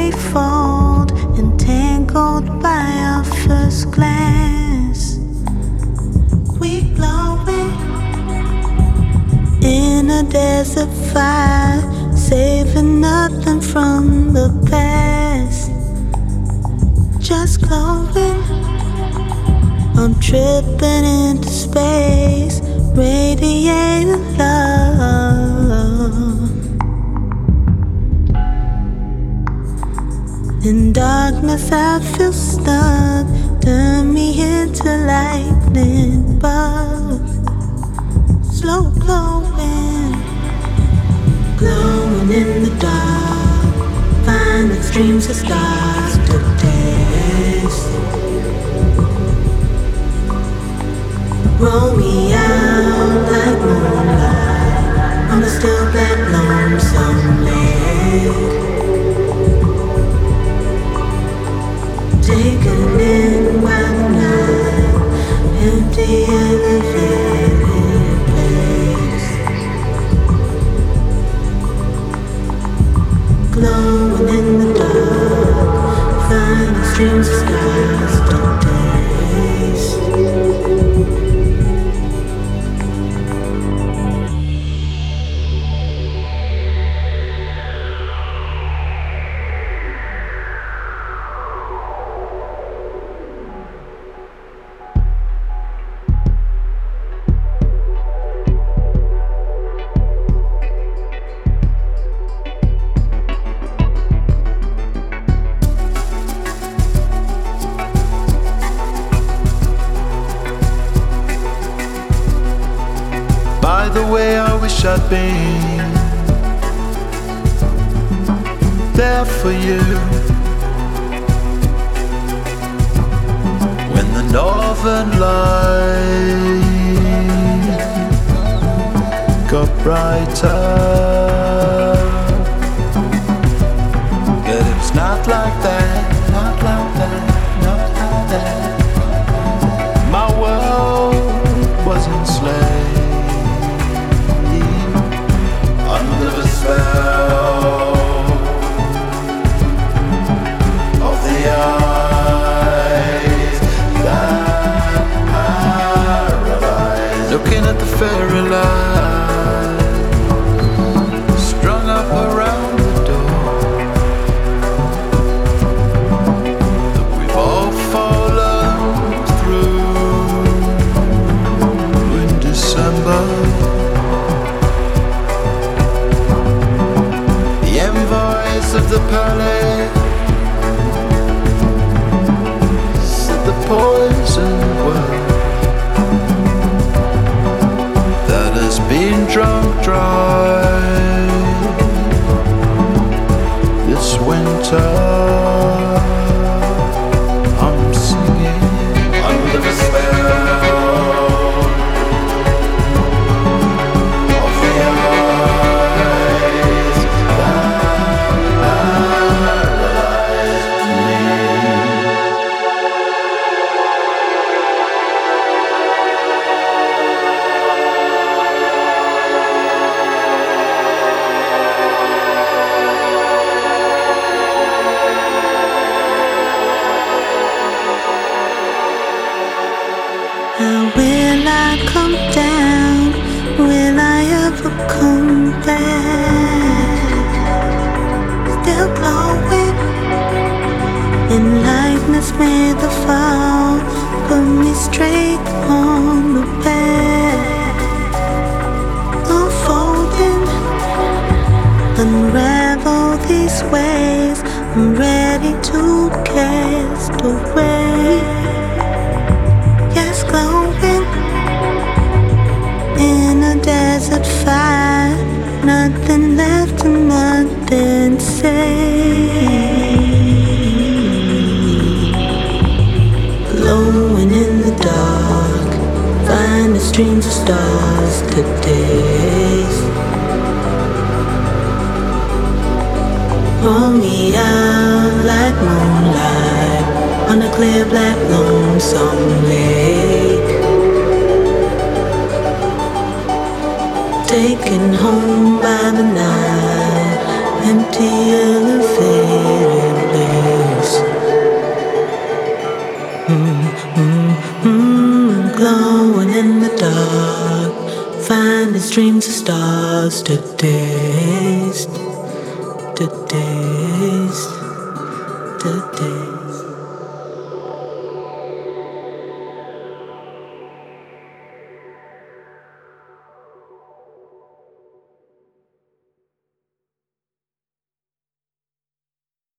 threefold, entangled by our first glance. We glowing in a desert fire, saving nothing from the past. Just glowing, I'm tripping into space, radiating love. In darkness I feel stuck, turn me into lightning bugs. Slow glowing, glowing in the dark, find extremes of stars to taste. Roll me out like moonlight on a still black lonesome lake. Taken in by the night, empty elevated place. Glowing in the dark, find extremes of stars to taste. By the way, I wish I'd been there for you when the northern light got brighter. But it's not like that, not like that, not like that. My world was enslaved under the spell of the eyes that paralyze. Looking at the fairy light strung up around the door that we've all fallen through in December. Of the palace said the poison word that has been drunk dry this winter. I'm singing under the spell of the eyes will I come down? Will I ever come back? Still glowing in lightness made the fall, put me straight on the path. Unfolding, unravel these ways, I'm ready to cast away. Yes, glowing in a desert fire, nothing left and nothing saved. Glowing in the dark, find the streams of stars to taste. Roll me out like moonlight on a clear black lonesome lake. Taken home by the night, empty elevated was today.